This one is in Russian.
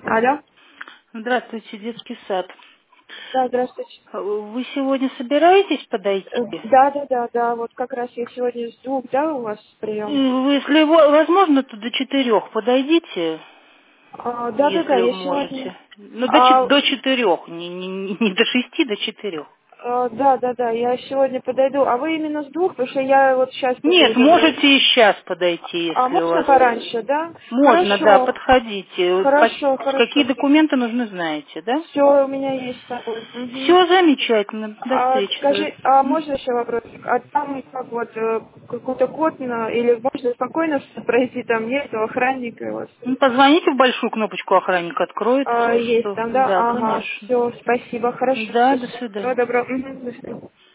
Алло. Здравствуйте, детский сад. Да, здравствуйте. Вы сегодня собираетесь подойти? Да. Вот как раз я сегодня с 2, да, у вас прием? Вы, если возможно, то до 4 подойдите, Да, если я сегодня... можете. Ну, А, до 4, не до 6, до 4. да, я сегодня подойду. А вы именно с 2, потому что я вот сейчас буду Нет, забрать. можете и сейчас подойти, А если у можно вас... пораньше, да? Можно, да, Хорошо, подходите. Какие хорошо. документы нужны, знаете, да? Все у меня есть с собой. Мгм. Все замечательно. До встречи. Скажи, а можно еще вопрос? А там как вот какой-то код или можно спокойно пройти, там нет охранника у вас? Ну, позвоните в большую кнопочку, охранник откроет. Есть там, да? Да, Ага, конечно. все, спасибо, хорошо. Да, до Всего свидания. доброго. Мгм, до свидания.